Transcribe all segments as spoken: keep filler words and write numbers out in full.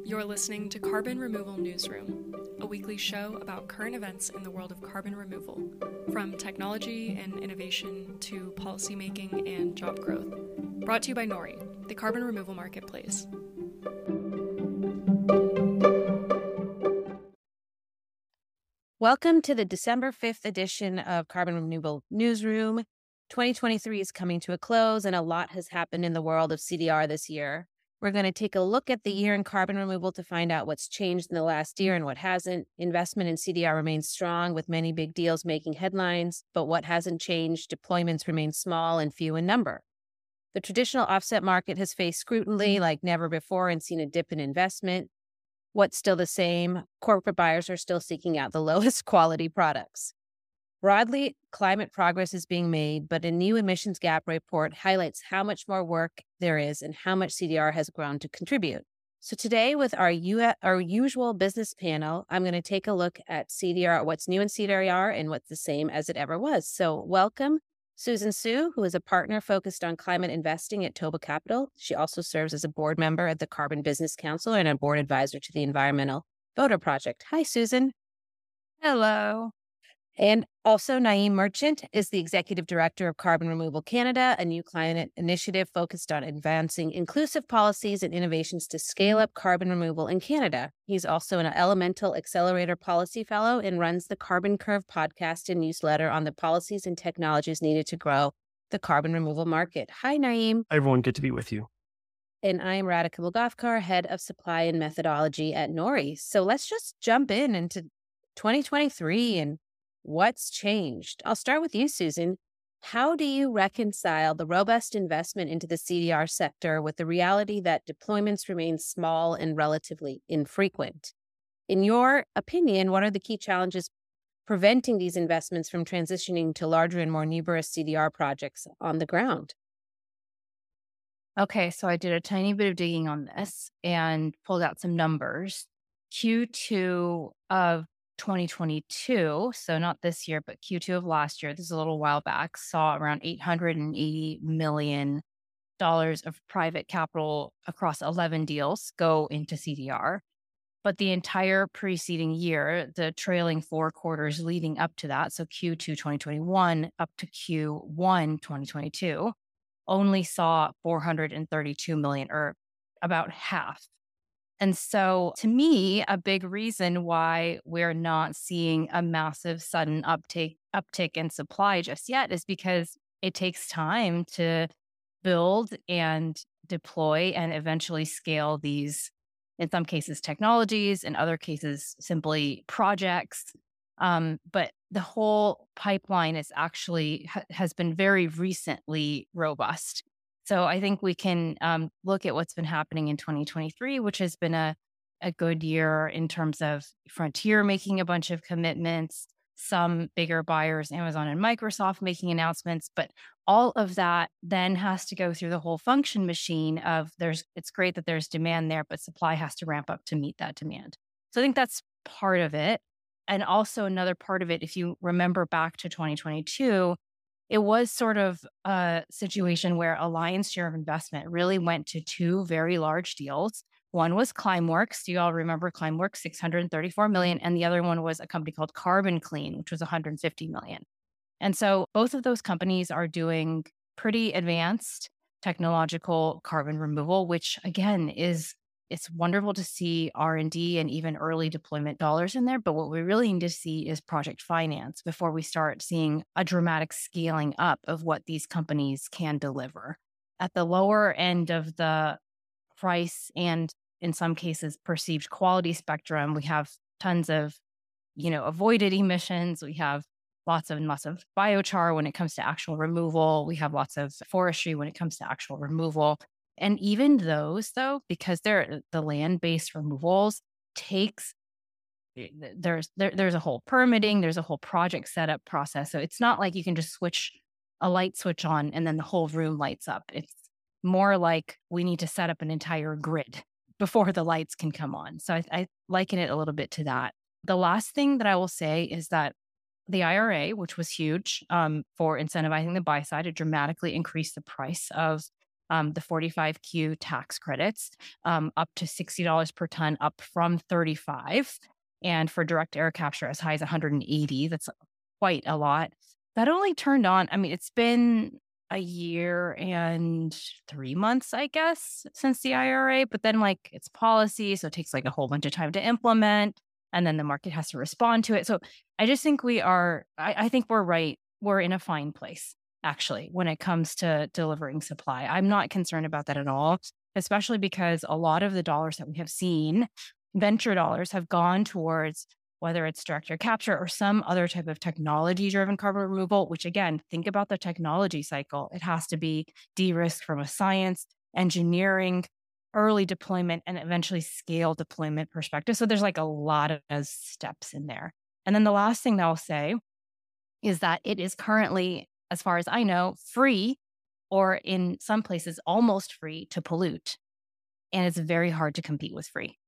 You're listening to Carbon Removal Newsroom, a weekly show about current events in the world of carbon removal, from technology and innovation to policymaking and job growth. Brought to you by Nori, the carbon removal marketplace. Welcome to the December fifth edition of Carbon Removal Newsroom. twenty twenty-three is coming to a close, and a lot has happened in the world of C D R this year. We're going to take a look at the year in carbon removal to find out what's changed in the last year and what hasn't. Investment in C D R remains strong, with many big deals making headlines, but what hasn't changed, deployments remain small and few in number. The traditional offset market has faced scrutiny like never before and seen a dip in investment. What's still the same? Corporate buyers are still seeking out the lowest quality products. Broadly, climate progress is being made, but a new emissions gap report highlights how much more work there is and how much C D R has grown to contribute. So today, with our, U- our usual business panel, I'm going to take a look at C D R, what's new in C D R and what's the same as it ever was. So welcome, Susan Su, who is a partner focused on climate investing at Toba Capital. She also serves as a board member at the Carbon Business Council and a board advisor to the Environmental Voter Project. Hi, Susan. Hello. And also, Naeem Merchant is the Executive Director of Carbon Removal Canada, a new climate initiative focused on advancing inclusive policies and innovations to scale up carbon removal in Canada. He's also an Elemental Accelerator Policy Fellow and runs the Carbon Curve podcast and newsletter on the policies and technologies needed to grow the carbon removal market. Hi, Naeem. Hi, everyone. Good to be with you. And I am Radhika Bulgatkar, Head of Supply and Methodology at Nori. So let's just jump in into twenty twenty-three and what's changed? I'll start with you, Susan. How do you reconcile the robust investment into the C D R sector with the reality that deployments remain small and relatively infrequent? In your opinion, what are the key challenges preventing these investments from transitioning to larger and more numerous C D R projects on the ground? Okay, so I did a tiny bit of digging on this and pulled out some numbers. Q two of twenty twenty-two, so not this year, but Q two of last year, this is a little while back, saw around eight hundred eighty million dollars of private capital across eleven deals go into C D R. But the entire preceding year, the trailing four quarters leading up to that, so Q two twenty twenty-one up to Q one twenty twenty-two, only saw four hundred thirty-two million, or about half. And so to me, a big reason why we're not seeing a massive sudden uptake uptick in supply just yet is because it takes time to build and deploy and eventually scale these, in some cases, technologies, in other cases, simply projects. Um, but the whole pipeline is actually ha- has been very recently robust. So I think we can um, look at what's been happening in twenty twenty-three, which has been a, a good year in terms of Frontier making a bunch of commitments, some bigger buyers, Amazon and Microsoft making announcements. But all of that then has to go through the whole function machine of there's, it's great that there's demand there, but supply has to ramp up to meet that demand. So I think that's part of it. And also another part of it, if you remember back to twenty twenty-two, it was sort of a situation where a lion's share of investment really went to two very large deals. One was Climeworks. Do you all remember Climeworks, six hundred thirty-four million dollars? And the other one was a company called Carbon Clean, which was one hundred fifty million dollars. And so both of those companies are doing pretty advanced technological carbon removal, which again is it's wonderful to see R and D and even early deployment dollars in there. But what we really need to see is project finance before we start seeing a dramatic scaling up of what these companies can deliver. At the lower end of the price and in some cases perceived quality spectrum, we have tons of, you know, avoided emissions. We have lots and lots of biochar when it comes to actual removal. We have lots of forestry when it comes to actual removal. And even those, though, because they're the land-based removals takes, there's there, there's a whole permitting, there's a whole project setup process. So it's not like you can just switch a light switch on and then the whole room lights up. It's more like we need to set up an entire grid before the lights can come on. So I, I liken it a little bit to that. The last thing that I will say is that the I R A, which was huge um, for incentivizing the buy side, it dramatically increased the price of um, the forty-five Q tax credits, um, up to sixty dollars per ton, up from thirty-five. And for direct air capture, as high as one hundred eighty. That's quite a lot. That only turned on. I mean, it's been a year and three months, I guess, since the I R A, but then like it's policy. So it takes like a whole bunch of time to implement, and then the market has to respond to it. So I just think we are, I, I think we're right. We're in a fine place, actually, when it comes to delivering supply. I'm not concerned about that at all, especially because a lot of the dollars that we have seen, venture dollars, have gone towards whether it's direct air capture or some other type of technology driven carbon removal, which again, think about the technology cycle. It has to be de-risked from a science, engineering, early deployment, and eventually scale deployment perspective. So there's like a lot of those steps in there. And then the last thing that I'll say is that it is currently, as far as I know, free, or in some places almost free, to pollute. And it's very hard to compete with free.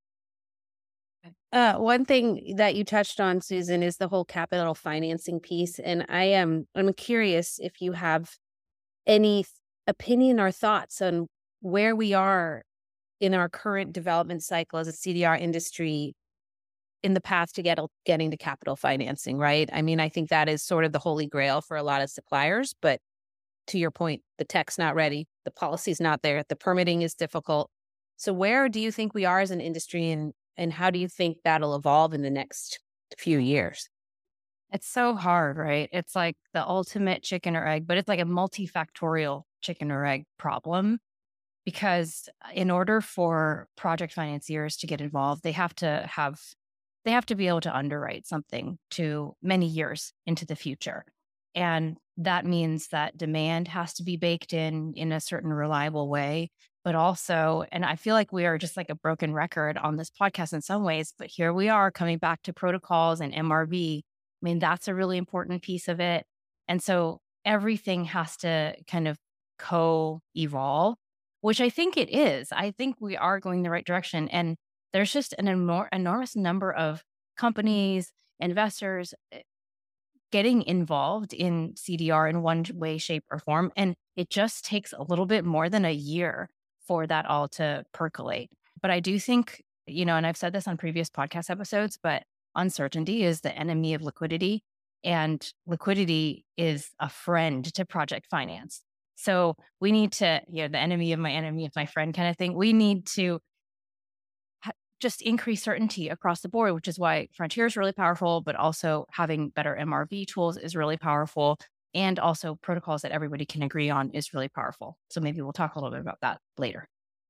Uh, one thing that you touched on, Susan, is the whole capital financing piece. And I am I'm curious if you have any th- opinion or thoughts on where we are in our current development cycle as a C D R industry in the path to get getting to capital financing, right? I mean, I think that is sort of the holy grail for a lot of suppliers. But to your point, the tech's not ready, the policy's not there, the permitting is difficult. So where do you think we are as an industry, and and how do you think that'll evolve in the next few years? It's so hard, right? It's like the ultimate chicken or egg, but it's like a multifactorial chicken or egg problem, because in order for project financiers to get involved, they have to have they have to be able to underwrite something to many years into the future. And that means that demand has to be baked in in a certain reliable way. But also, and I feel like we are just like a broken record on this podcast in some ways, but here we are coming back to protocols and M R V. I mean, that's a really important piece of it. And so everything has to kind of co-evolve, which I think it is. I think we are going the right direction. And there's just an enor- enormous number of companies, investors eh, getting involved in C D R in one way, shape, or form. And it just takes a little bit more than a year for that all to percolate. But I do think, you know, and I've said this on previous podcast episodes, but uncertainty is the enemy of liquidity, and liquidity is a friend to project finance. So we need to, you know, the enemy of my enemy is my friend kind of thing. We need to ha- just increase certainty across the board, which is why Frontier is really powerful, but also having better M R V tools is really powerful. And also protocols that everybody can agree on is really powerful. So maybe we'll talk a little bit about that later.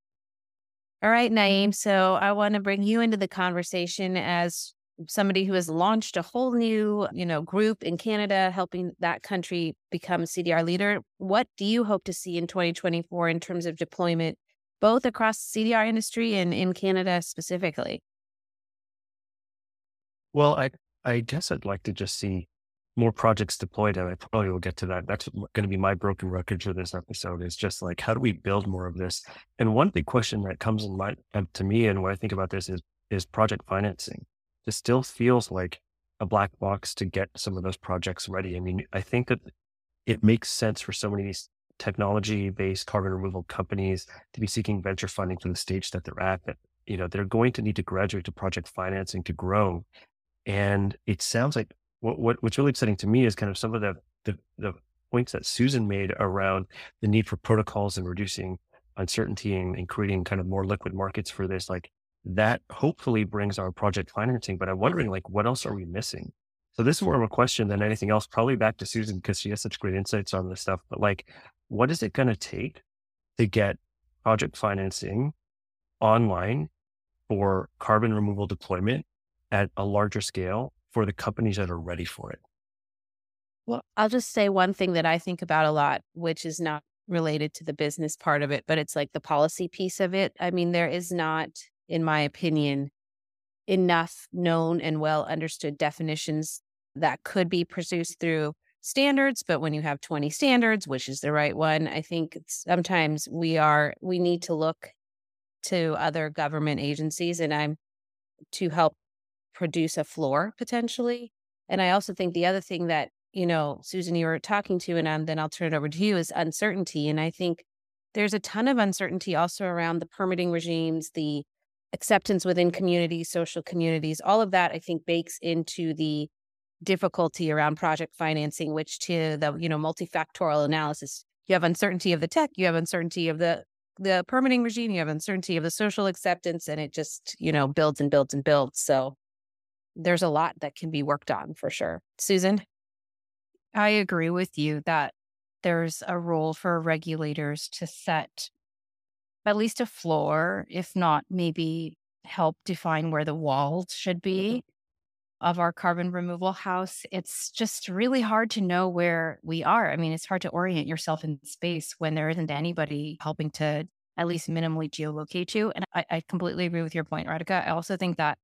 All right, Naeem. So I want to bring you into the conversation as somebody who has launched a whole new, you know, group in Canada, helping that country become a C D R leader. What do you hope to see in twenty twenty-four in terms of deployment, both across the C D R industry and in Canada specifically? Well, I I guess I'd like to just see more projects deployed, and I probably will get to that. That's going to be my broken record for this episode, is just like, how do we build more of this? And one big question that comes in mind um, to me, and when I think about this, is is project financing. This still feels like a black box to get some of those projects ready. I mean, I think that it makes sense for so many of these technology-based carbon removal companies to be seeking venture funding for the stage that they're at. That, you know, they're going to need to graduate to project financing to grow. And it sounds like what, what what's really exciting to me is kind of some of the, the the points that Susan made around the need for protocols and reducing uncertainty and, and creating kind of more liquid markets for this. Like, that hopefully brings our project financing. But I'm wondering, like, what else are we missing? So this is more of a question than anything else, probably back to Susan, because she has such great insights on this stuff. But like, what is it going to take to get project financing online for carbon removal deployment at a larger scale for the companies that are ready for it? Well, I'll just say one thing that I think about a lot, which is not related to the business part of it, but it's like the policy piece of it. I mean, there is not, in my opinion, enough known and well understood definitions that could be produced through standards. But when you have twenty standards, which is the right one, I think sometimes we are, we need to look to other government agencies and I'm to help produce a floor potentially. And I also think the other thing that, you know, Susan, you were talking to, and um, then I'll turn it over to you, is uncertainty. And I think There's a ton of uncertainty also around the permitting regimes, the acceptance within communities, social communities. All of that, I think, bakes into the difficulty around project financing, which to the, you know, multifactorial analysis, you have uncertainty of the tech, you have uncertainty of the the permitting regime, you have uncertainty of the social acceptance, and it just, you know, builds and builds and builds. So there's a lot that can be worked on for sure. Susan? I agree with you that there's a role for regulators to set at least a floor, if not maybe help define where the walls should be of our carbon removal house. It's just really hard to know where we are. I mean, it's hard to orient yourself in space when there isn't anybody helping to at least minimally geolocate you. And I, I completely agree with your point, Radhika. I also think that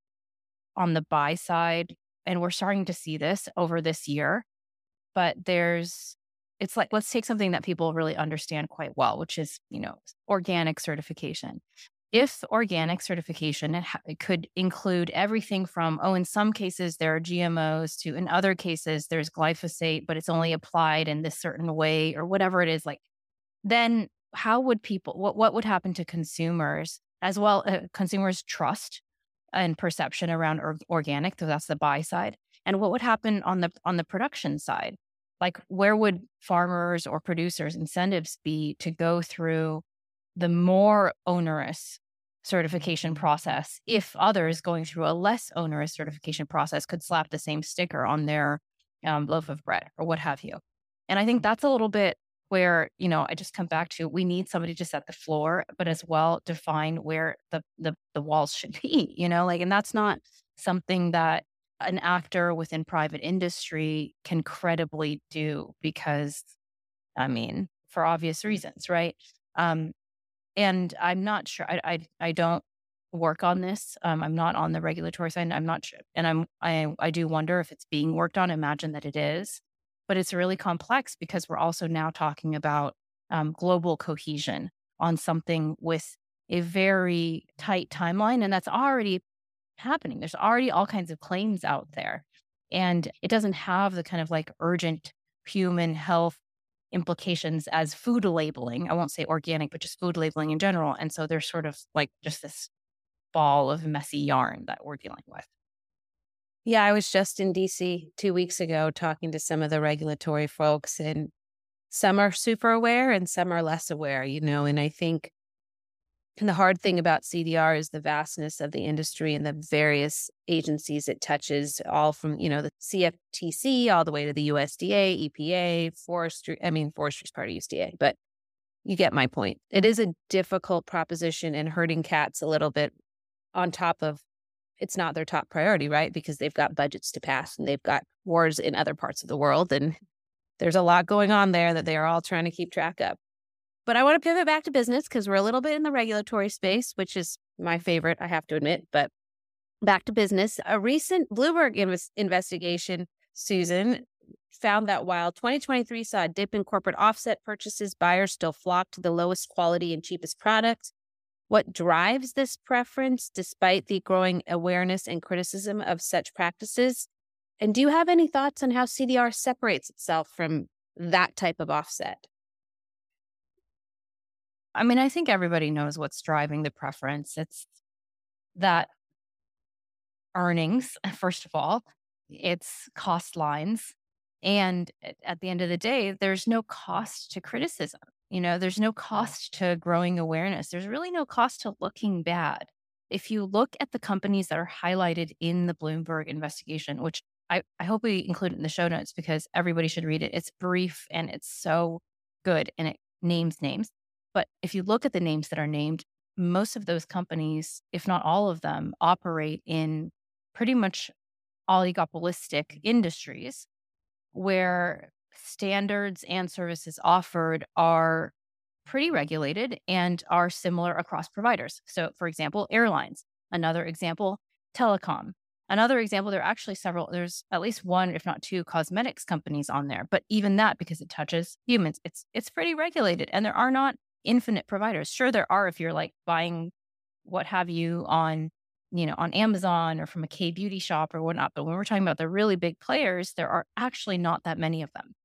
on the buy side, and we're starting to see this over this year, but there's, it's like, let's take something that people really understand quite well, which is, you know, organic certification. If organic certification it ha- it could include everything from, oh, in some cases there are G M Os to in other cases there's glyphosate, but it's only applied in this certain way or whatever it is, like, then how would people, what, what would happen to consumers as well, uh, consumers' trust and perception around or- organic, so that's the buy side. And what would happen on the on the production side? Like, where would farmers or producers' incentives be to go through the more onerous certification process if others going through a less onerous certification process could slap the same sticker on their um, loaf of bread or what have you? And I think that's a little bit where, you know, I just come back to, we need somebody to set the floor, but as well define where the the, the walls should be, you know, like, and that's not something that an actor within private industry can credibly do because, I mean, for obvious reasons, right? Um, and I'm not sure. I, I I don't work on this. Um, I'm not on the regulatory side. I'm not sure, and I'm I I do wonder if it's being worked on. Imagine that it is, but it's really complex because we're also now talking about um, global cohesion on something with a very tight timeline, and that's already happening. There's already all kinds of claims out there, and it doesn't have the kind of like urgent human health implications as food labeling. I won't say organic, but just food labeling in general. And so there's sort of like just this ball of messy yarn that we're dealing with. Yeah, I was just in D C two weeks ago talking to some of the regulatory folks, and some are super aware and some are less aware, you know, and I think and the hard thing about C D R is the vastness of the industry and the various agencies it touches, all from, you know, the C F T C all the way to the U S D A, E P A, forestry. I mean, forestry is part of U S D A, but you get my point. It is a difficult proposition and hurting cats a little bit on top of it's not their top priority, right? Because they've got budgets to pass and they've got wars in other parts of the world. And there's a lot going on there that they are all trying to keep track of. But I want to pivot back to business because we're a little bit in the regulatory space, which is my favorite, I have to admit. But back to business. A recent Bloomberg inv- investigation, Susan, found that while twenty twenty-three saw a dip in corporate offset purchases, buyers still flocked to the lowest quality and cheapest products. What drives this preference, despite the growing awareness and criticism of such practices? And do you have any thoughts on how C D R separates itself from that type of offset? I mean, I think everybody knows what's driving the preference. It's that earnings, first of all, it's cost lines. And at the end of the day, there's no cost to criticism. You know, there's no cost to growing awareness. There's really no cost to looking bad. If you look at the companies that are highlighted in the Bloomberg investigation, which I, I hope we include it in the show notes because everybody should read it. It's brief and it's so good and it names names. But if you look at the names that are named, most of those companies, if not all of them, operate in pretty much oligopolistic industries where standards and services offered are pretty regulated and are similar across providers. So, for example, airlines. Another example, telecom. Another example, there are actually several, there's at least one, if not two, cosmetics companies on there. But even that, because it touches humans, it's it's pretty regulated. And there are not infinite providers. Sure, there are if you're like buying what have you on, you know, on Amazon or from a K-beauty shop or whatnot. But when we're talking about the really big players, there are actually not that many of them.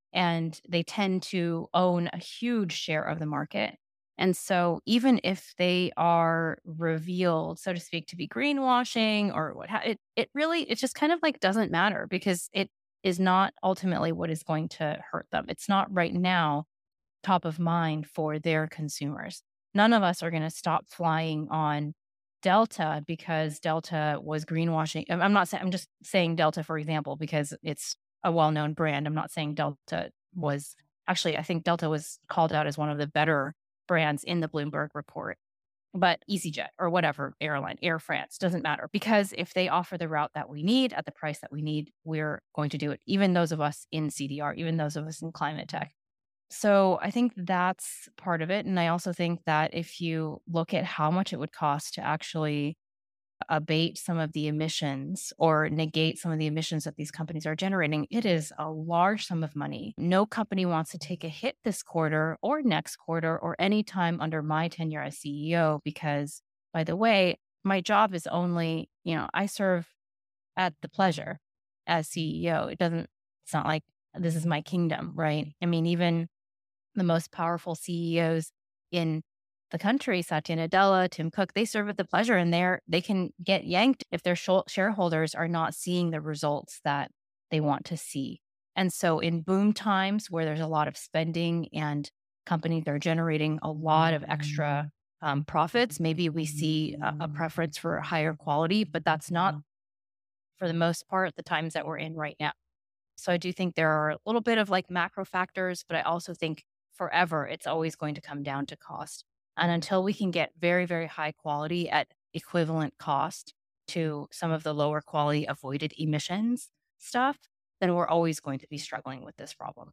and they tend to own a huge share of the market. And so even if they are revealed, so to speak, to be greenwashing or what, ha- it, it really, it just kind of like doesn't matter because it is not ultimately what is going to hurt them. It's not right now top of mind for their consumers. None of us are going to stop flying on Delta because Delta was greenwashing. I'm I'm not saying, I'm just saying Delta, for example, because it's a well-known brand. I'm not saying Delta was actually, I think Delta was called out as one of the better brands in the Bloomberg report, but EasyJet or whatever airline, Air France, doesn't matter because if they offer the route that we need at the price that we need, we're going to do it. Even those of us in C D R, even those of us in climate tech. So I think that's part of it. And I also think that if you look at how much it would cost to actually abate some of the emissions or negate some of the emissions that these companies are generating, it is a large sum of money. No company wants to take a hit this quarter or next quarter or any time under my tenure as C E O, because by the way, my job is only, you know, I serve at the pleasure as C E O. It doesn't, it's not like this is my kingdom, right? I mean, even the most powerful C E Os in the country, Satya Nadella, Tim Cook, they serve at the pleasure and they're, they can get yanked if their sh- shareholders are not seeing the results that they want to see. And so in boom times where there's a lot of spending and companies are generating a lot of extra um, profits, maybe we see a, a preference for higher quality, but that's not, for the most part, the times that we're in right now. So I do think there are a little bit of like macro factors, but I also think forever, it's always going to come down to cost. And until we can get very, very high quality at equivalent cost to some of the lower quality avoided emissions stuff, then we're always going to be struggling with this problem.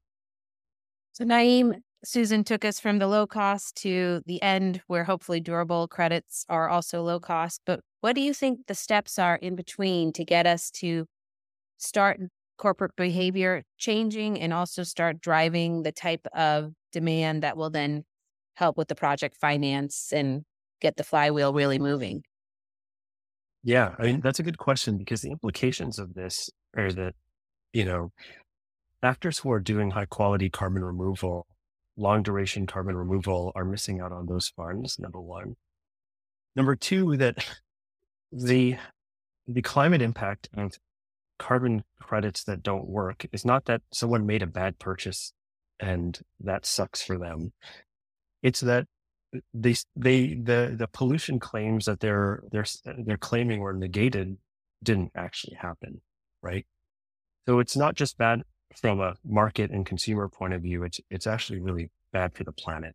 So Naeem, Susan took us from the low cost to the end where hopefully durable credits are also low cost. But what do you think the steps are in between to get us to start corporate behavior changing and also start driving the type of demand that will then help with the project finance and get the flywheel really moving? Yeah, I mean, that's a good question because the implications of this are that, you know, actors who are doing high quality carbon removal, long duration carbon removal are missing out on those funds, number one. Number two, that the the climate impact of carbon credits that don't work is not that someone made a bad purchase and that sucks for them. It's that they they the the pollution claims that they're they're they're claiming were negated didn't actually happen, right? So it's not just bad from a market and consumer point of view. It's it's actually really bad for the planet.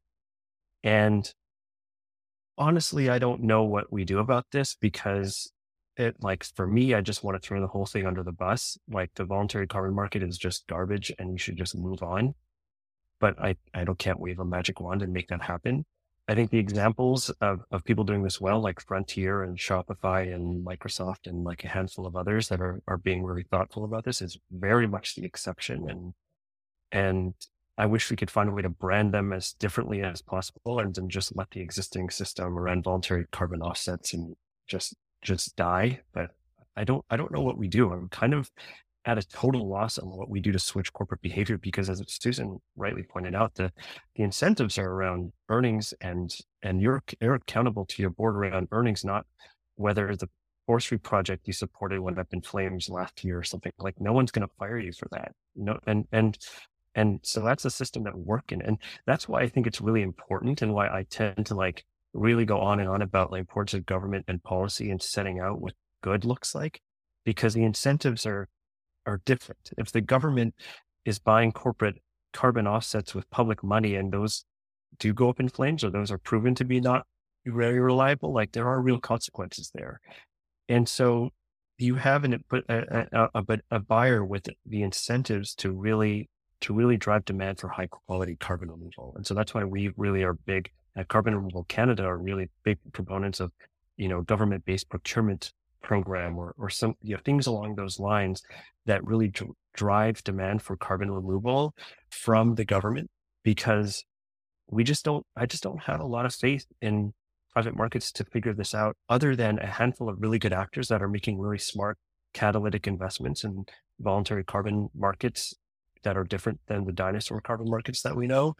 And honestly, I don't know what we do about this because it, like, for me, I just want to throw the whole thing under the bus. Like, the voluntary carbon market is just garbage and you should just move on. But I, I don't can't wave a magic wand and make that happen. I think the examples of, of people doing this well, like Frontier and Shopify and Microsoft and like a handful of others that are, are being really thoughtful about this, is very much the exception. And, and I wish we could find a way to brand them as differently as possible and then just let the existing system around voluntary carbon offsets and just, just die. But I don't, I don't know what we do. I'm kind of at a total loss on what we do to switch corporate behavior, because as Susan rightly pointed out, the, the incentives are around earnings, and, and you're, you're accountable to your board around earnings, not whether the forestry project you supported went up in flames last year or something. Like, no one's going to fire you for that. No, and, and, and so that's a system that we're working. And that's why I think it's really important, and why I tend to like really go on and on about the importance of government and policy and setting out what good looks like, because the incentives are, are different. If the government is buying corporate carbon offsets with public money and those do go up in flames, or those are proven to be not very reliable, like, there are real consequences there. And so you have an, a, a, a, a buyer with the incentives to really, to really drive demand for high quality carbon removal. And so that's why we really are big at Carbon Removal Canada, are really big proponents of, you know, government-based procurement program, or, or some, you know, things along those lines that really dr- drive demand for carbon removal from the government, because we just don't, I just don't have a lot of faith in private markets to figure this out, other than a handful of really good actors that are making really smart catalytic investments in voluntary carbon markets that are different than the dinosaur carbon markets that we know.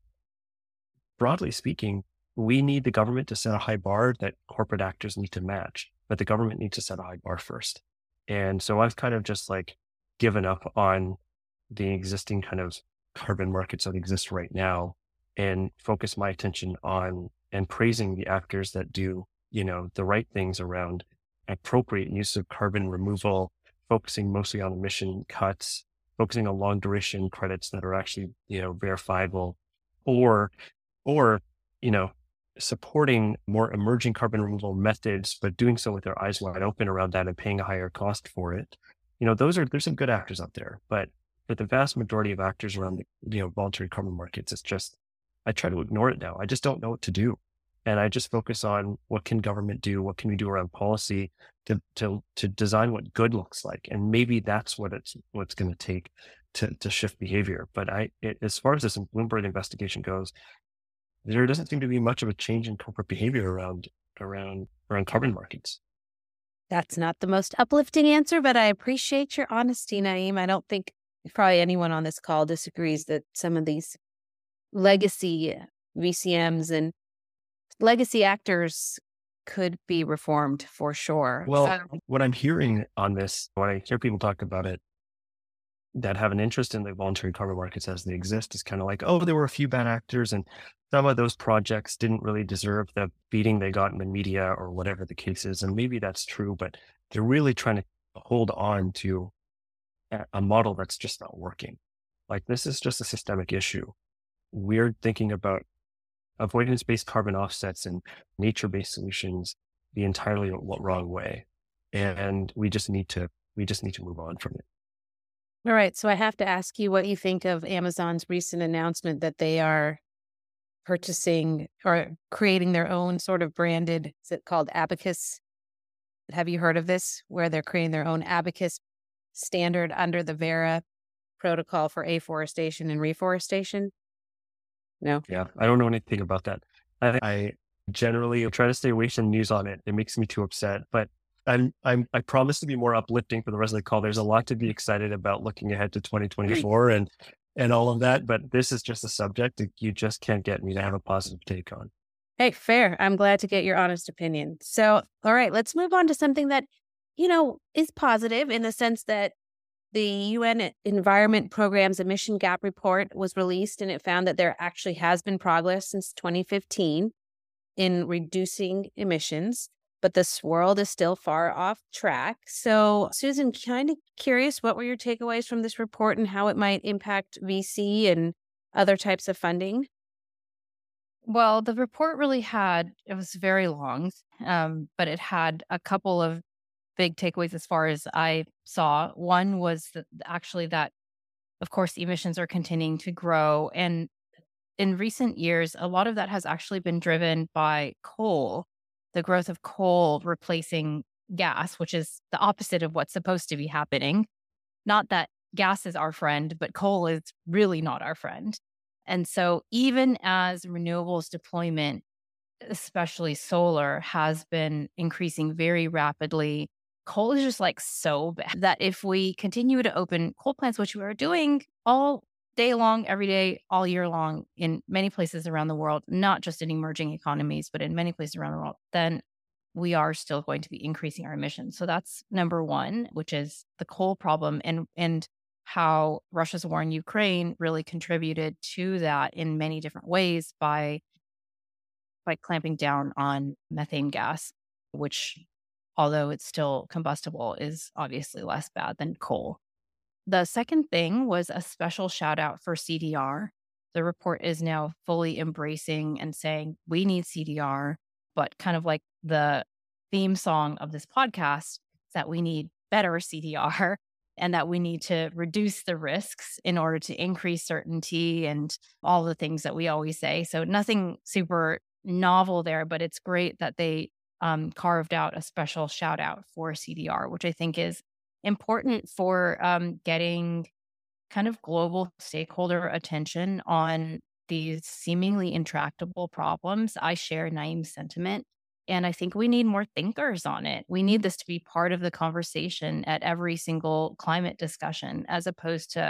Broadly speaking, we need the government to set a high bar that corporate actors need to match, but the government needs to set a high bar first. And so I've kind of just like given up on the existing kind of carbon markets that exist right now and focus my attention on and praising the actors that do, you know, the right things around appropriate use of carbon removal, focusing mostly on emission cuts, focusing on long duration credits that are actually, you know, verifiable, or, or, you know, supporting more emerging carbon removal methods, but doing so with their eyes wide open around that and paying a higher cost for it. You know, those are, there's some good actors out there, but for the vast majority of actors around the, you know, voluntary carbon markets, it's just, I try to ignore it now. I just don't know what to do. And I just focus on what can government do? What can we do around policy to, to, to design what good looks like? And maybe that's what it's, what's going to take to, to shift behavior. But I, it, as far as this Bloomberg investigation goes, there doesn't seem to be much of a change in corporate behavior around, around, around carbon markets. That's not the most uplifting answer, but I appreciate your honesty, Naeem. I don't think probably anyone on this call disagrees that some of these legacy V C Ms and legacy actors could be reformed for sure. Well, Um, what I'm hearing on this, when I hear people talk about it that have an interest in the voluntary carbon markets as they exist, is kind of like, oh, there were a few bad actors and some of those projects didn't really deserve the beating they got in the media or whatever the case is. And maybe that's true, but they're really trying to hold on to a, a model that's just not working. Like, this is just a systemic issue. We're thinking about avoidance-based carbon offsets and nature-based solutions the entirely wrong way. And we just need to, we just need to move on from it. all right. So I have to ask you what you think of Amazon's recent announcement that they are purchasing or creating their own sort of branded, is it called Abacus? Have you heard of this? Where they're creating their own Abacus standard under the Verra protocol for afforestation and reforestation? No. Yeah, I don't know anything about that. I, I generally try to stay away from news on it. It makes me too upset, but I'm, I'm, I promise to be more uplifting for the rest of the call. There's a lot to be excited about looking ahead to twenty twenty-four and, and all of that, but this is just a subject that you just can't get me to have a positive take on. Hey, fair. I'm glad to get your honest opinion. So, all right, let's move on to something that, you know, is positive in the sense that the U N Environment Programme's emission gap report was released, and it found that there actually has been progress since twenty fifteen in reducing emissions, but this world is still far off track. So, Susan, kind of curious, what were your takeaways from this report and how it might impact V C and other types of funding? Well, the report really had, it was very long, um, but it had a couple of big takeaways as far as I saw. One was that actually that, of course, emissions are continuing to grow. And in recent years, a lot of that has actually been driven by coal, the growth of coal replacing gas, which is the opposite of what's supposed to be happening. Not that gas is our friend, but coal is really not our friend. And so even as renewables deployment, especially solar, has been increasing very rapidly, coal is just like so bad that if we continue to open coal plants, which we are doing all day long, every day, all year long in many places around the world, not just in emerging economies, but in many places around the world, then we are still going to be increasing our emissions. So that's number one, which is the coal problem, and and how Russia's war in Ukraine really contributed to that in many different ways by by clamping down on methane gas, which, although it's still combustible, is obviously less bad than coal. The second thing was a special shout out for C D R. The report is now fully embracing and saying we need C D R, but kind of like the theme song of this podcast, is that we need better C D R and that we need to reduce the risks in order to increase certainty and all the things that we always say. So nothing super novel there, but it's great that they um, carved out a special shout out for C D R, which I think is important for um, getting kind of global stakeholder attention on these seemingly intractable problems. I share Naeem's sentiment, and I think we need more thinkers on it. We need this to be part of the conversation at every single climate discussion, as opposed to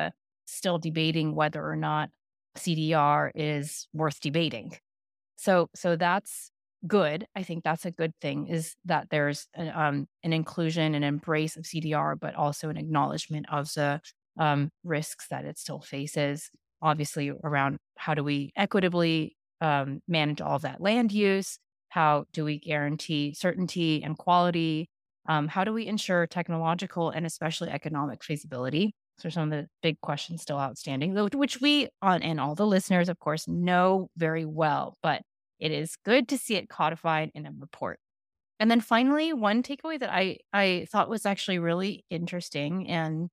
still debating whether or not C D R is worth debating. So, so that's good. I think that's a good thing, is that there's an, um, an inclusion and embrace of C D R, but also an acknowledgement of the um, risks that it still faces. Obviously, around how do we equitably um, manage all of that land use? How do we guarantee certainty and quality? Um, how do we ensure technological and especially economic feasibility? So some of the big questions still outstanding, though, which we on and all the listeners, of course, know very well. But it is good to see it codified in a report. And then finally, one takeaway that I I thought was actually really interesting and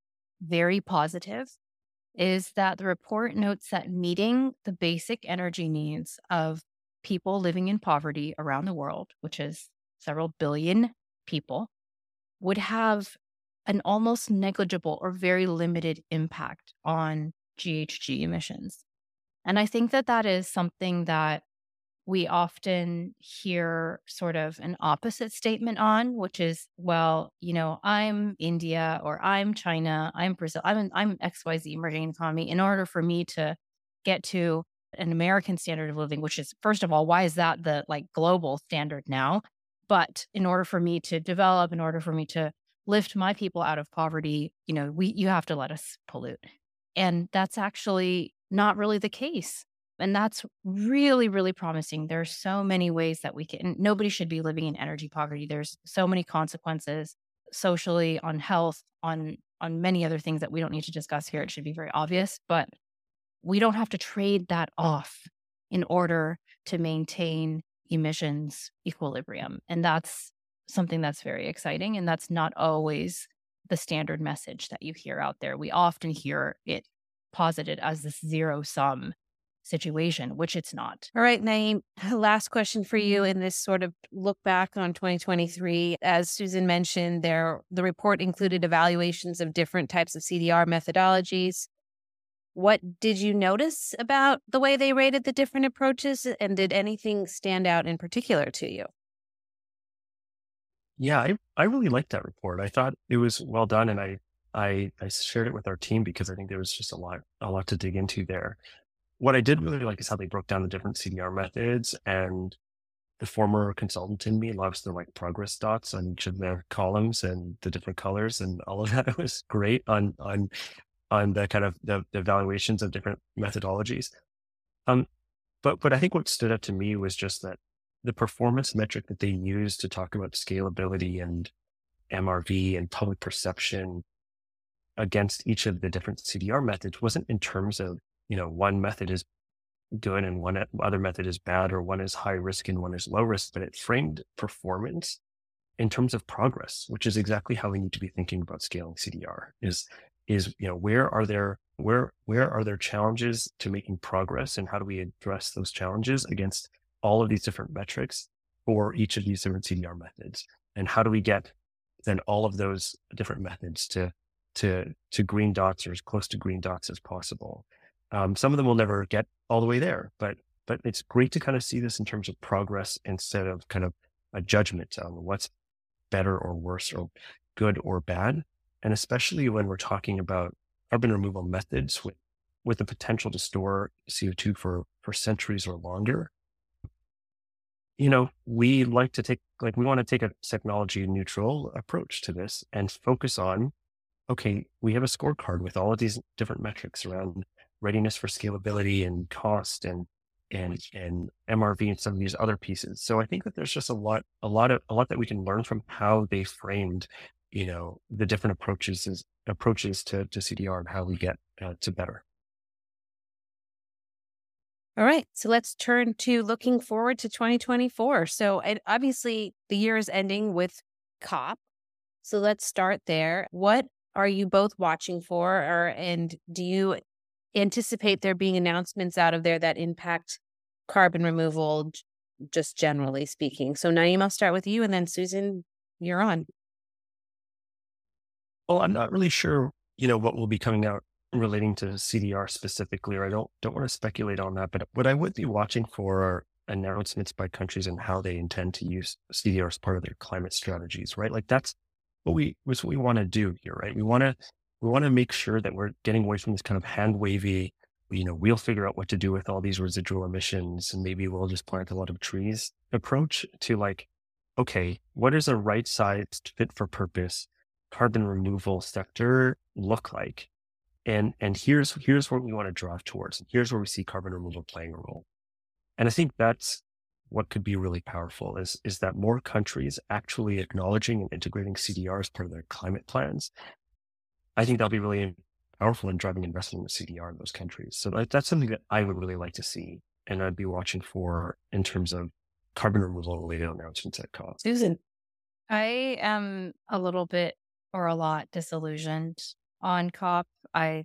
very positive is that the report notes that meeting the basic energy needs of people living in poverty around the world, which is several billion people, would have an almost negligible or very limited impact on G H G emissions. And I think that that is something that we often hear sort of an opposite statement on, which is, well, you know, I'm India or I'm China, I'm Brazil, I'm, I'm X Y Z emerging economy. In order for me to get to an American standard of living, which is, first of all, why is that the like global standard now? But in order for me to develop, in order for me to lift my people out of poverty, you know, we you have to let us pollute. And that's actually not really the case. And that's really, really promising. There are so many ways that we can, nobody should be living in energy poverty. There's so many consequences socially, on health, on, on many other things that we don't need to discuss here. It should be very obvious, but we don't have to trade that off in order to maintain emissions equilibrium. And that's something that's very exciting. And that's not always the standard message that you hear out there. We often hear it posited as this zero sum situation, which it's not. All right, Naeem, last question for you in this sort of look back on twenty twenty-three. As Susan mentioned, there the report included evaluations of different types of C D R methodologies. What did you notice about the way they rated the different approaches, and did anything stand out in particular to you? Yeah, I, I really liked that report. I thought it was well done, and I, I I shared it with our team because I think there was just a lot a lot to dig into there. What I did really like is how they broke down the different C D R methods, and the former consultant in me loves the like progress dots on each of the columns and the different colors and all of that. It was great on on on the kind of the, the evaluations of different methodologies. Um, but but I think what stood out to me was just that the performance metric that they used to talk about scalability and M R V and public perception against each of the different C D R methods wasn't in terms of, you know, one method is good and one other method is bad, or one is high risk and one is low risk, but it framed performance in terms of progress, which is exactly how we need to be thinking about scaling C D R. Is is you know where are there where where are there challenges to making progress, and how do we address those challenges against all of these different metrics for each of these different C D R methods, and how do we get then all of those different methods to to to green dots, or as close to green dots as possible. Um, some of them will never get all the way there, but but it's great to kind of see this in terms of progress instead of kind of a judgment on what's better or worse or good or bad. And especially when we're talking about carbon removal methods with, with the potential to store C O two for, for centuries or longer. You know, we like to take, like, we want to take a technology neutral approach to this and focus on, okay, we have a scorecard with all of these different metrics around readiness for scalability and cost and and and M R V and some of these other pieces. So I think that there's just a lot, a lot of a lot that we can learn from how they framed, you know, the different approaches is, approaches to to C D R and how we get uh, to better. All right, so let's turn to looking forward to twenty twenty-four. So and obviously the year is ending with COP. So let's start there. What are you both watching for, or and do you anticipate there being announcements out of there that impact carbon removal, just generally speaking? So Naeem, I'll start with you, and then Susan, you're on. Well, I'm not really sure, you know, what will be coming out relating to C D R specifically, or I don't don't want to speculate on that. But what I would be watching for are announcements by countries and how they intend to use C D R as part of their climate strategies, right? Like that's what we was what we want to do here, right? We want to we want to make sure that we're getting away from this kind of hand wavy, you know, we'll figure out what to do with all these residual emissions and maybe we'll just plant a lot of trees approach to like, okay, what does a right sized fit for purpose carbon removal sector look like? And, and here's, here's where we want to drive towards. And here's where we see carbon removal playing a role. And I think that's what could be really powerful is, is that more countries actually acknowledging and integrating C D R as part of their climate plans. I think that'll be really powerful in driving investment in C D R in those countries. So that, that's something that I would really like to see. And I'd be watching for in terms of carbon removal related announcements at COP. Susan. I am a little bit or a lot disillusioned on COP. I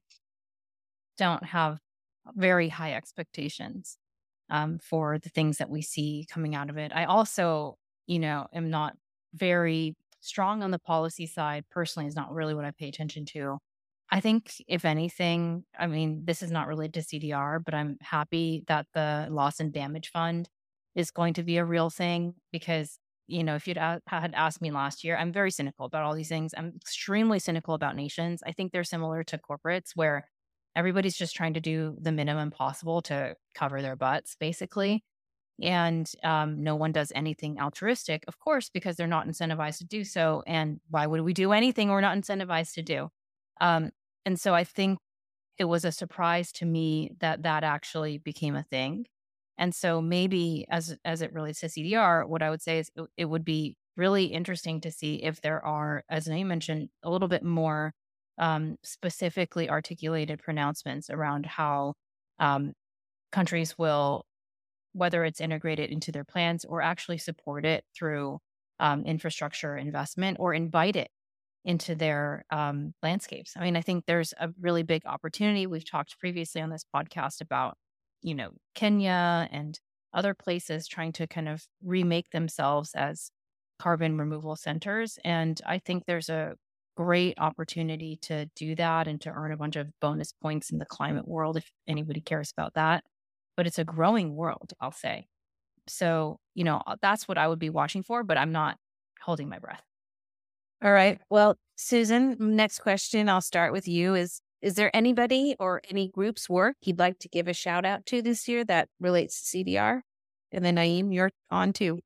don't have very high expectations um, for the things that we see coming out of it. I also, you know, am not very strong on the policy side. Personally, is not really what I pay attention to. I think, if anything, I mean, this is not related to C D R, but I'm happy that the loss and damage fund is going to be a real thing because, you know, if you'd a- had asked me last year, I'm very cynical about all these things. I'm extremely cynical about nations. I think they're similar to corporates where everybody's just trying to do the minimum possible to cover their butts, basically. And um, no one does anything altruistic, of course, because they're not incentivized to do so. And why would we do anything we're not incentivized to do? Um, and so I think it was a surprise to me that that actually became a thing. And so maybe as as it relates to C D R, what I would say is it, it would be really interesting to see if there are, as Naeem mentioned, a little bit more um, specifically articulated pronouncements around how um, countries will, whether it's integrated into their plans or actually support it through um, infrastructure investment or invite it into their um, landscapes. I mean, I think there's a really big opportunity. We've talked previously on this podcast about, you know, Kenya and other places trying to kind of remake themselves as carbon removal centers. And I think there's a great opportunity to do that and to earn a bunch of bonus points in the climate world if anybody cares about that. But it's a growing world, I'll say. So, you know, that's what I would be watching for, but I'm not holding my breath. All right. Well, Susan, next question. I'll start with you. Is is there anybody or any group's work you'd like to give a shout out to this year that relates to C D R? And then Naeem, you're on too.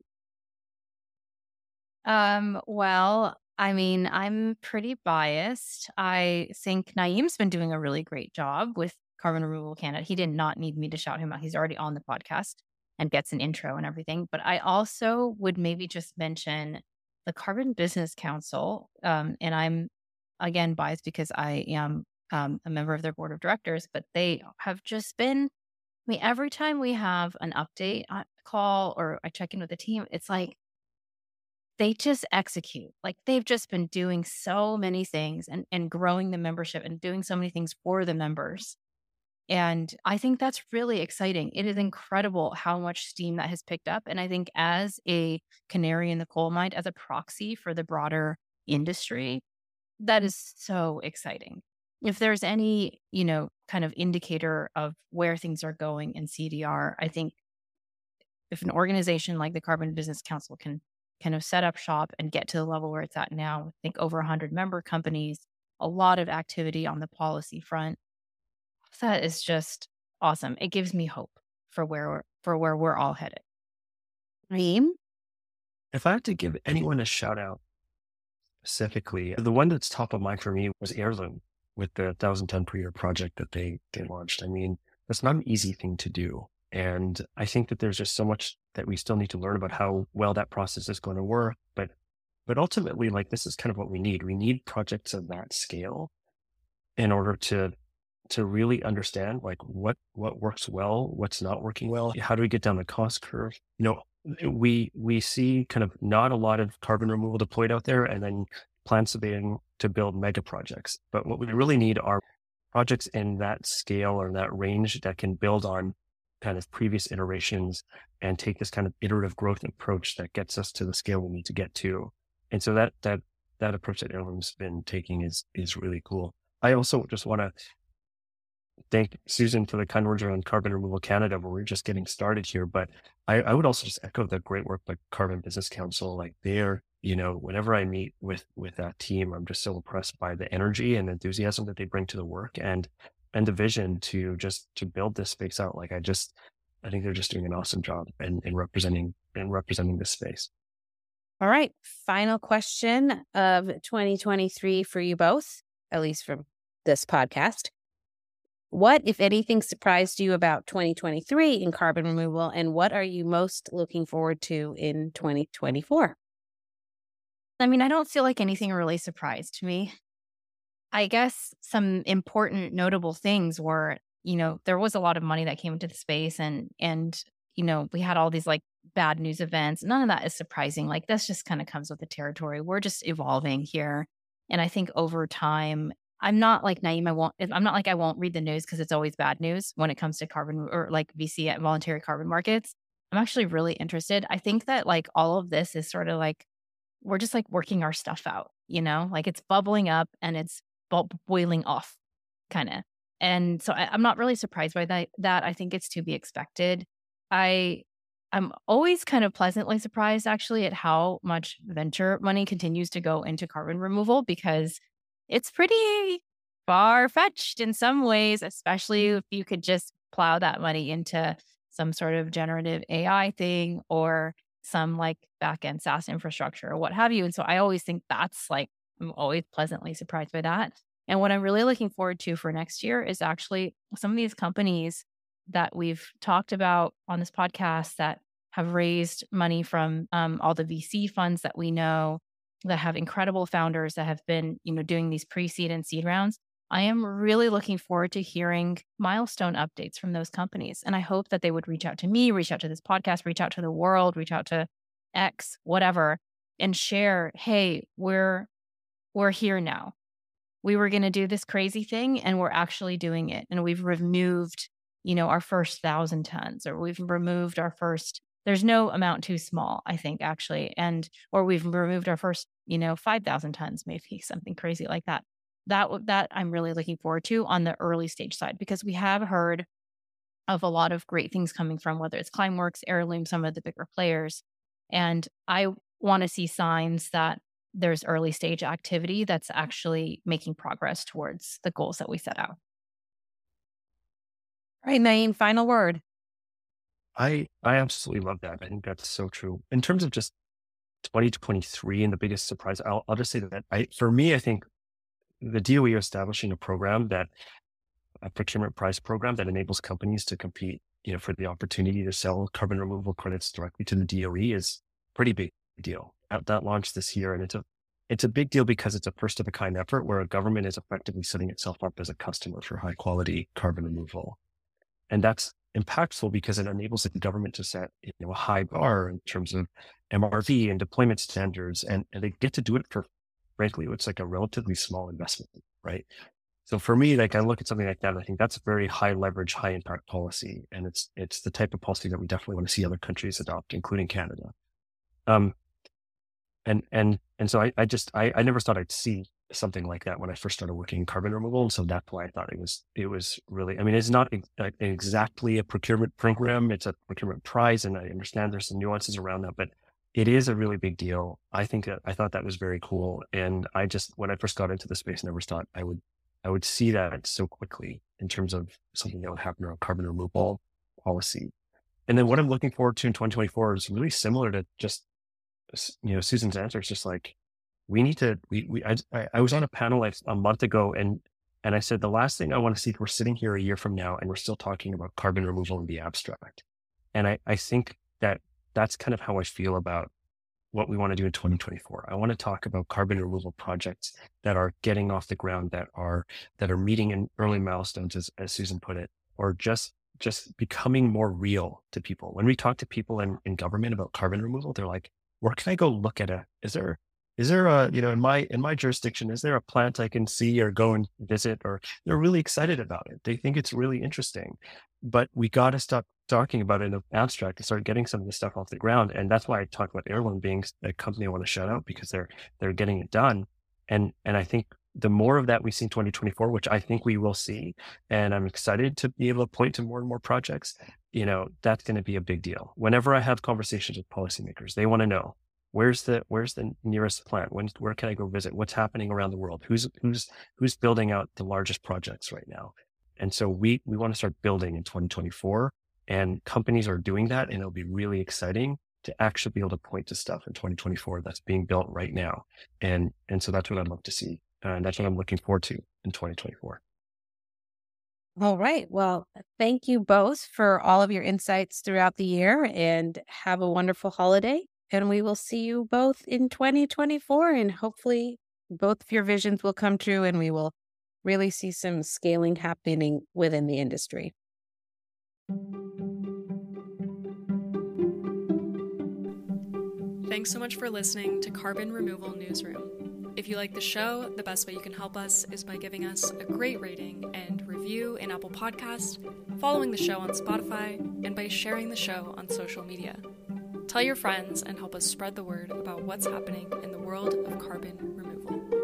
Um, well, I mean, I'm pretty biased. I think Naeem's been doing a really great job with Carbon Removal Canada. He did not need me to shout him out. He's already on the podcast and gets an intro and everything. But I also would maybe just mention the Carbon Business Council. Um, and I'm, again, biased because I am um, a member of their board of directors, but they have just been, I mean, every time we have an update uh, call or I check in with the team, it's like, they just execute. Like they've just been doing so many things and, and growing the membership and doing so many things for the members. And I think that's really exciting. It is incredible how much steam that has picked up. And I think as a canary in the coal mine, as a proxy for the broader industry, that is so exciting. If there's any, you know, kind of indicator of where things are going in C D R, I think if an organization like the Carbon Business Council can kind of set up shop and get to the level where it's at now, I think over one hundred member companies, a lot of activity on the policy front, that is just awesome. It gives me hope for where we're, for where we're all headed. Naeem? If I had to give anyone a shout out specifically, the one that's top of mind for me was Heirloom with the one thousand ton per year project that they, they launched. I mean, that's not an easy thing to do. And I think that there's just so much that we still need to learn about how well that process is going to work. But, but ultimately, like, this is kind of what we need. We need projects of that scale in order to, to really understand like what, what works well, what's not working well. How do we get down the cost curve? You know, we, we see kind of not a lot of carbon removal deployed out there and then plans to be to build mega projects. But what we really need are projects in that scale or that range that can build on kind of previous iterations and take this kind of iterative growth approach that gets us to the scale we need to get to. And so that, that, that approach that Heirloom's been taking is, is really cool. I also just want to thank Susan for the kind words around Carbon Removal Canada, where we're just getting started here. But I, I would also just echo the great work by Carbon Business Council. Like they're, you know, whenever I meet with with that team, I'm just so impressed by the energy and enthusiasm that they bring to the work and and the vision to just to build this space out. Like I just I think they're just doing an awesome job in, in representing in representing this space. All right. Final question of twenty twenty-three for you both, at least from this podcast. What, if anything, surprised you about twenty twenty-three in carbon removal, and what are you most looking forward to in twenty twenty-four? I mean, I don't feel like anything really surprised me. I guess some important notable things were, you know, there was a lot of money that came into the space and, and, you know, we had all these like bad news events. None of that is surprising. Like this just kind of comes with the territory. We're just evolving here. And I think over time, I'm not like Naeem. I won't, I'm not like I won't read the news because it's always bad news when it comes to carbon or like V C at voluntary carbon markets. I'm actually really interested. I think that like all of this is sort of like, we're just like working our stuff out, you know, like it's bubbling up and it's bo- boiling off kind of. And so I, I'm not really surprised by that, that. I think it's to be expected. I, I'm always kind of pleasantly surprised actually at how much venture money continues to go into carbon removal because it's pretty far-fetched in some ways, especially if you could just plow that money into some sort of generative A I thing or some like back-end SaaS infrastructure or what have you. And so I always think that's like, I'm always pleasantly surprised by that. And what I'm really looking forward to for next year is actually some of these companies that we've talked about on this podcast that have raised money from um, all the V C funds that we know that have incredible founders that have been, you know, doing these pre-seed and seed rounds. I am really looking forward to hearing milestone updates from those companies. And I hope that they would reach out to me, reach out to this podcast, reach out to the world, reach out to X, whatever, and share, hey, we're we're here now. We were going to do this crazy thing and we're actually doing it. And we've removed, you know, our first thousand tons, or we've removed our first, there's no amount too small, I think, actually. And, or we've removed our first, you know, five thousand tons, maybe something crazy like that. That, that I'm really looking forward to on the early stage side, because we have heard of a lot of great things coming from, whether it's Climeworks, Heirloom, some of the bigger players. And I want to see signs that there's early stage activity that's actually making progress towards the goals that we set out. All right, Naeem, final word. I I absolutely love that. I think that's so true. In terms of just twenty twenty-three and the biggest surprise, I'll, I'll just say that I, for me, I think the D O E establishing a program that a procurement price program that enables companies to compete, you know, for the opportunity to sell carbon removal credits directly to the D O E is a pretty big deal. That, that launched this year, and it's a it's a big deal because it's a first of a kind effort where a government is effectively setting itself up as a customer for high quality carbon removal, and that's impactful because it enables the government to set, you know, a high bar in terms of M R V and deployment standards, and, and they get to do it for, frankly, it's like a relatively small investment, right? So for me, like I look at something like that, and I think that's a very high leverage, high impact policy, and it's it's the type of policy that we definitely want to see other countries adopt, including Canada. Um, and and and so I, I just I, I never thought I'd see something like that when I first started working in carbon removal, and so that's why I thought it was it was really. I mean, it's not ex- exactly a procurement program; it's a procurement prize, and I understand there's some nuances around that, but it is a really big deal. I think that I thought that was very cool, and I just when I first got into the space, never thought I would. I would see that so quickly in terms of something that would happen around carbon removal policy. And then what I'm looking forward to in twenty twenty-four is really similar to just, you know, Susan's answer. It's just like, we need to, we, we, I, I was on a panel like a month ago, and, and I said, the last thing I want to see, we're sitting here a year from now and we're still talking about carbon removal in the abstract. And I, I think that that's kind of how I feel about what we want to do in twenty twenty-four. I want to talk about carbon removal projects that are getting off the ground, that are that are meeting in early milestones, as, as Susan put it, or just just becoming more real to people. When we talk to people in, in government about carbon removal, they're like, where can I go look at a, is there, is there a, you know, in my, in my jurisdiction, is there a plant I can see or go and visit? Or they're really excited about it. They think it's really interesting, but we got to stop talking about it in the abstract and start getting some of this stuff off the ground. And that's why I talk about Heirloom being a company I want to shout out, because they're, they're getting it done. And, and I think the more of that we see in twenty twenty-four, which I think we will see, and I'm excited to be able to point to more and more projects, you know, that's going to be a big deal. Whenever I have conversations with policymakers, they want to know, Where's the where's the nearest plant? When where can I go visit? What's happening around the world? Who's who's who's building out the largest projects right now? And so we we want to start building in twenty twenty-four, and companies are doing that, and it'll be really exciting to actually be able to point to stuff in twenty twenty-four that's being built right now. And and so that's what I'd love to see. And that's what I'm looking forward to in twenty twenty-four. All right. Well, thank you both for all of your insights throughout the year, and have a wonderful holiday. And we will see you both in twenty twenty-four, and hopefully both of your visions will come true and we will really see some scaling happening within the industry. Thanks so much for listening to Carbon Removal Newsroom. If you like the show, the best way you can help us is by giving us a great rating and review in Apple Podcasts, following the show on Spotify, and by sharing the show on social media. Tell your friends and help us spread the word about what's happening in the world of carbon removal.